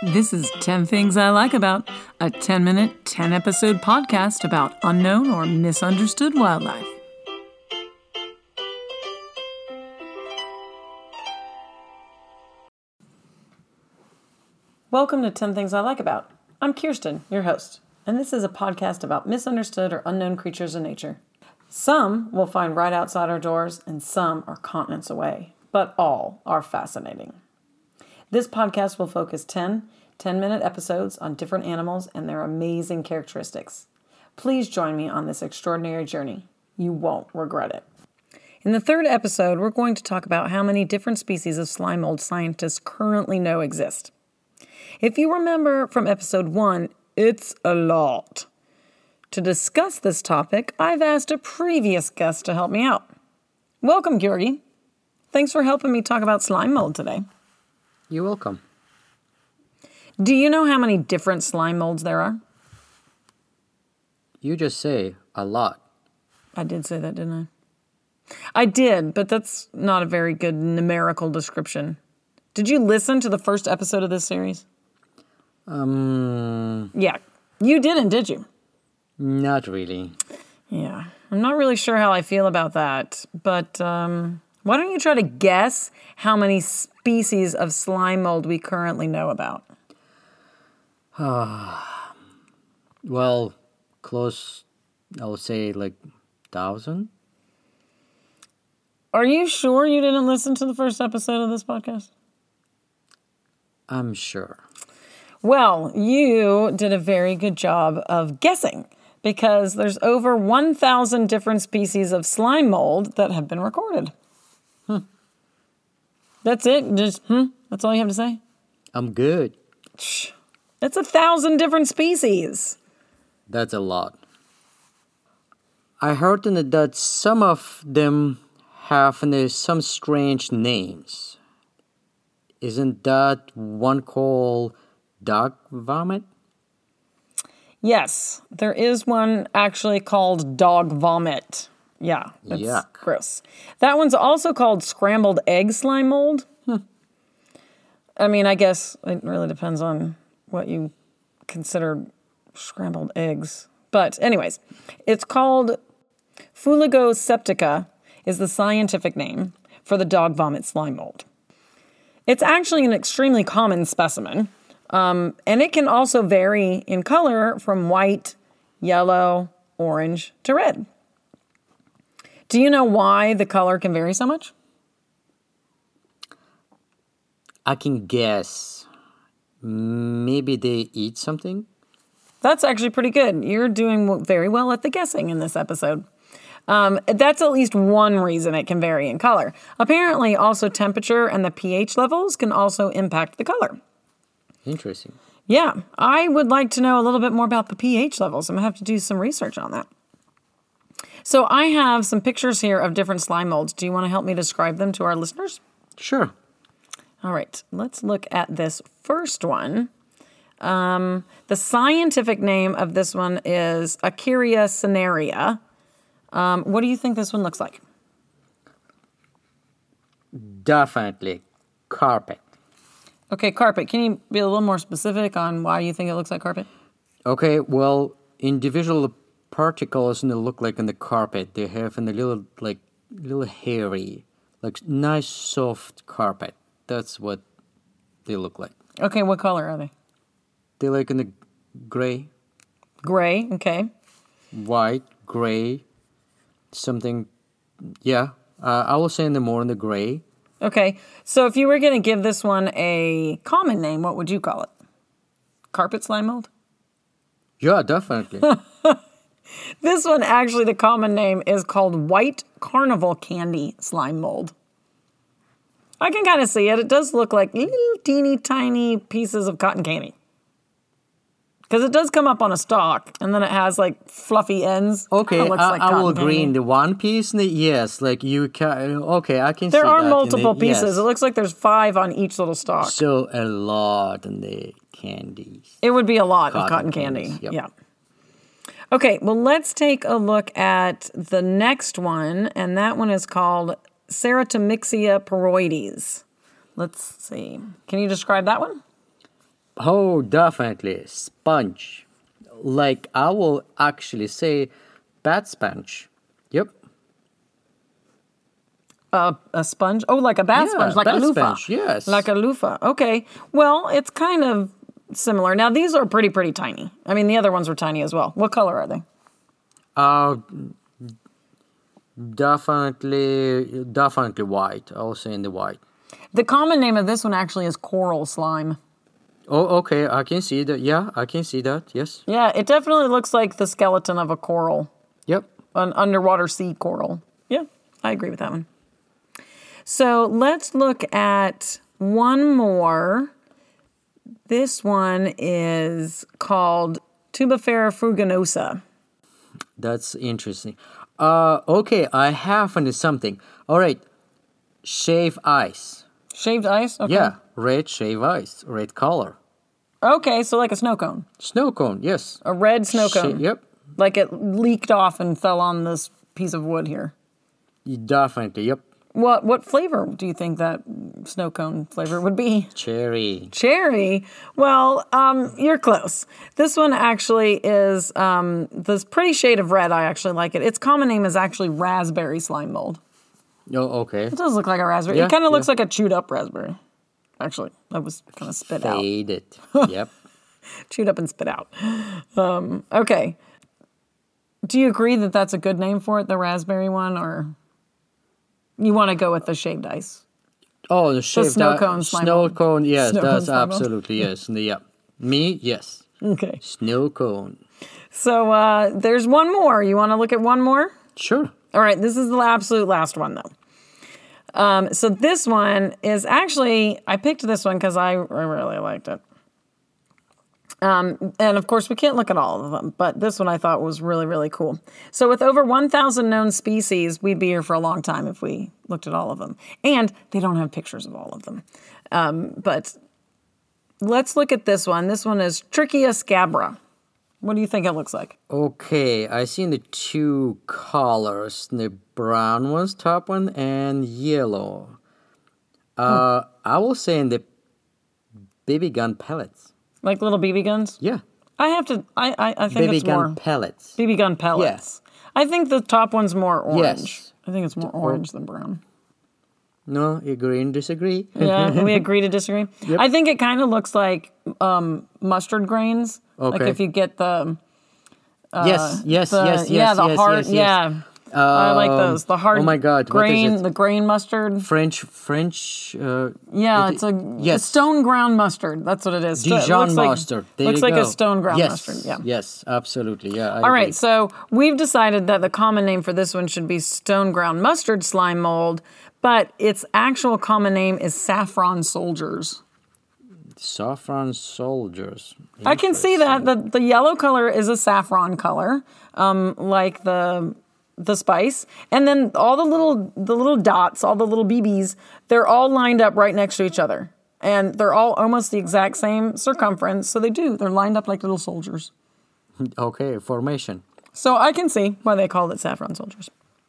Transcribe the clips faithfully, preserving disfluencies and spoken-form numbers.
This is ten Things I Like About, a ten-minute, ten-episode podcast about unknown or misunderstood wildlife. Welcome to ten Things I Like About. I'm Kirsten, your host, and this is a podcast about misunderstood or unknown creatures in nature. Some we'll find right outside our doors, and some are continents away, but all are fascinating. This podcast will focus ten ten-minute episodes on different animals and their amazing characteristics. Please join me on this extraordinary journey. You won't regret it. In the third episode, we're going to talk about how many different species of slime mold scientists currently know exist. If you remember from episode one, it's a lot. To discuss this topic, I've asked a previous guest to help me out. Welcome, Georgi. Thanks for helping me talk about slime mold today. You're welcome. Do you know how many different slime molds there are? You just say a lot. I did say that, didn't I? I did, but that's not a very good numerical description. Did you listen to the first episode of this series? Um... Yeah. You didn't, did you? Not really. Yeah. I'm not really sure how I feel about that, but um, why don't you try to guess how many species of slime mold we currently know about? Well, close, I would say like thousand. Are you sure you didn't listen to the first episode of this podcast? I'm sure. Well, you did a very good job of guessing because there's over one thousand different species of slime mold that have been recorded. Hmm. That's it? Just, hmm? That's all you have to say? I'm good. Shh. That's a thousand different species. That's a lot. I heard that some of them have some strange names. Isn't that one called dog vomit? Yes, there is one actually called dog vomit. Yeah, that's Yuck. Gross. That one's also called scrambled egg slime mold. Hmm. I mean, I guess it really depends on what you consider scrambled eggs. But anyways, it's called Fuligo septica is the scientific name for the dog vomit slime mold. It's actually an extremely common specimen, um, and it can also vary in color from white, yellow, orange to red. Do you know why the color can vary so much? I can guess. Maybe they eat something? That's actually pretty good. You're doing very well at the guessing in this episode. Um, that's at least one reason it can vary in color. Apparently, also temperature and the pH levels can also impact the color. Interesting. Yeah, I would like to know a little bit more about the pH levels. I'm going to have to do some research on that. So I have some pictures here of different slime molds. Do you want to help me describe them to our listeners? Sure. All right, let's look at this first one. Um, the scientific name of this one is Acheria cinerea. Um, what do you think this one looks like? Definitely carpet. Okay, carpet. Can you be a little more specific on why you think it looks like carpet? Okay, well, individual particles in the look like in the carpet. They have in a little like little hairy, like nice soft carpet. That's what they look like. Okay, what color are they? They like in the gray. Gray, okay. White, gray, something. Yeah, uh, I will say in the more in the gray. Okay, so if you were going to give this one a common name, what would you call it? Carpet slime mold? Yeah, definitely. This one, actually, the common name is called white carnival candy slime mold. I can kind of see it. It does look like little teeny tiny pieces of cotton candy. Because it does come up on a stalk, and then it has like fluffy ends. Okay, It looks I, like I will cotton agree. candy. In the one piece, in the, yes, like you can. Okay, I can. There see are that multiple in the, pieces. Yes. It looks like there's five on each little stalk. So a lot in the candies. It would be a lot Cotton of cotton candy. candies, yep. Yeah. Okay, well, let's take a look at the next one, and that one is called Ceratomyxia poroides. Let's see. Can you describe that one? Oh, definitely. Sponge. Like, I will actually say bat sponge. Yep. Uh, a sponge? Oh, like a bat Yeah, sponge, like bat a loofah. sponge, yes. Like a loofah. Okay. Well, it's kind of similar. Now, these are pretty, pretty tiny. I mean, the other ones were tiny as well. What color are they? Uh, definitely, definitely white. I'll say in the white. The common name of this one actually is coral slime. Oh, okay. I can see that. Yeah, I can see that. Yes. Yeah, it definitely looks like the skeleton of a coral, Yep. an underwater sea coral. Yeah, I agree with that one. So let's look at one more. This one is called Tubifera fruginosa. That's interesting. Uh, okay. I have found something. All right. Shave ice. Shaved ice? Okay. Yeah. Red shave ice. Red color. Okay, so like a snow cone. Snow cone. Yes. A red snow Sha- cone. yep. Like it leaked off and fell on this piece of wood here. Definitely. Yep. What what flavor do you think that snow cone flavor would be? Cherry. Cherry. Well, um, you're close. This one actually is um, this pretty shade of red. I actually like it. Its common name is actually raspberry slime mold. Oh, okay. It does look like a raspberry. Yeah, it kind of looks yeah. like a chewed up raspberry. Actually, that was kind of spit out. Faded. Yep. Chewed up and spit out. Um, okay. Do you agree that that's a good name for it, the raspberry one, or you want to go with the shaved ice? Oh, the shaved snow i- cone slime Snow mold. cone. Yes, Snow cone that's slime mold. absolutely yes. Yeah. Me, yes. Okay. Snow cone. So uh, there's one more. You want to look at one more? Sure. All right, this is the absolute last one, though. Um, so this one is actually, I picked this one because I, I really liked it. Um, and of course, we can't look at all of them, but this one I thought was really, really cool. So with over one thousand known species, we'd be here for a long time if we looked at all of them. And they don't have pictures of all of them. Um, but let's look at this one. This one is Trichia scabra. What do you think it looks like? Okay, I seen the two colors, the brown one's top one and yellow. Uh, Hmm. I will say in the B B gun pellets. Like little B B guns? Yeah, I have to, I, I, I think B B it's gun more pellets. B B gun pellets. I think the top one's more orange. Yes. I think it's more orange than brown. No, agree and disagree. Yeah, we agree to disagree. Yep. I think it kind of looks like um, mustard grains. Like Okay. if you get the, yes, yes, the yes, yes, yeah, the yes, hard, yes, yes. yeah. I like Um, those. The hard oh my God, what is grain, it? the grain mustard. French, French. Uh, Yeah, it- it's a yes. stone ground mustard. That's what it is. It Dijon looks like- mustard. There looks you like go. a stone ground yes, mustard. Yeah. Yes, absolutely. Yeah. I All right, agree. so we've decided that the common name for this one should be stone ground mustard slime mold, but its actual common name is saffron soldiers. Saffron soldiers. I can see that the the yellow color is a saffron color, um, like the the spice, and then all the little the little dots, all the little B Bs, they're all lined up right next to each other, and they're all almost the exact same circumference. So they do. They're lined up like little soldiers. Okay, formation. So I can see why they called it saffron soldiers.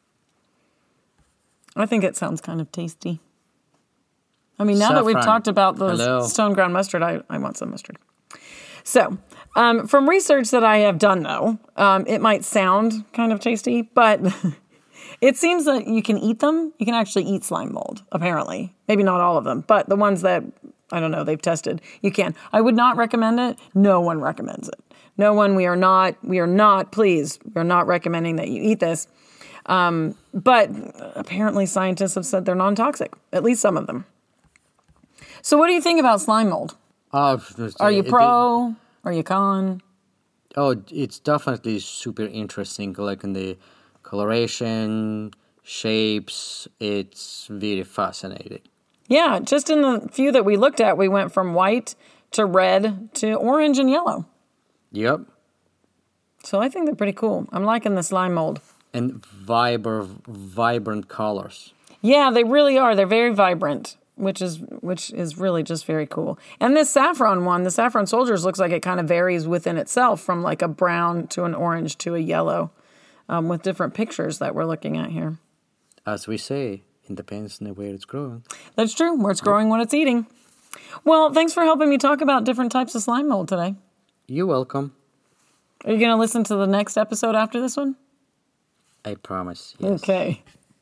I think it sounds kind of tasty. I mean, now that we've Saffron. talked about the Hello. stone ground mustard, I, I want some mustard. So, um, from research that I have done, though, um, it might sound kind of tasty, but it seems that you can eat them. You can actually eat slime mold, apparently. Maybe not all of them, but the ones that, I don't know, they've tested, you can. I would not recommend it. No one recommends it. No one, we are not, we are not, please, we are not recommending that you eat this. Um, but apparently scientists have said they're non-toxic, at least some of them. So what do you think about slime mold? Uh, Are you it- pro? Are you con? Oh, it's definitely super interesting. Like in the coloration, shapes, it's very fascinating. Yeah, just in the few that we looked at, we went from white to red to orange and yellow. Yep. So I think they're pretty cool. I'm liking the slime mold. And vibra- vibrant colors. Yeah, they really are. They're very vibrant, which is which is really just very cool. And this saffron one, the saffron soldiers, looks like it kind of varies within itself from like a brown to an orange to a yellow, um, with different pictures that we're looking at here. As we say, it depends on where it's growing. That's true. Where it's growing, what it's eating. Well, thanks for helping me talk about different types of slime mold today. You're welcome. Are you going to listen to the next episode after this one? I promise. Yes. Okay.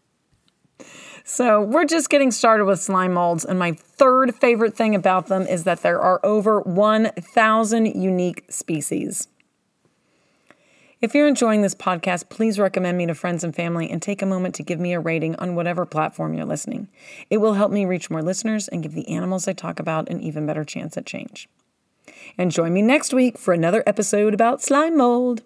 So we're just getting started with slime molds, and my third favorite thing about them is that there are over one thousand unique species. If you're enjoying this podcast, please recommend me to friends and family and take a moment to give me a rating on whatever platform you're listening. It will help me reach more listeners and give the animals I talk about an even better chance at change. And join me next week for another episode about slime mold.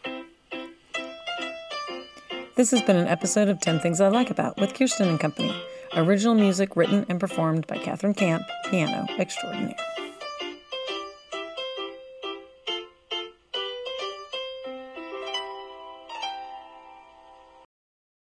This has been an episode of ten Things I Like About with Kirsten and Company. Original music written and performed by Catherine Camp, piano extraordinaire.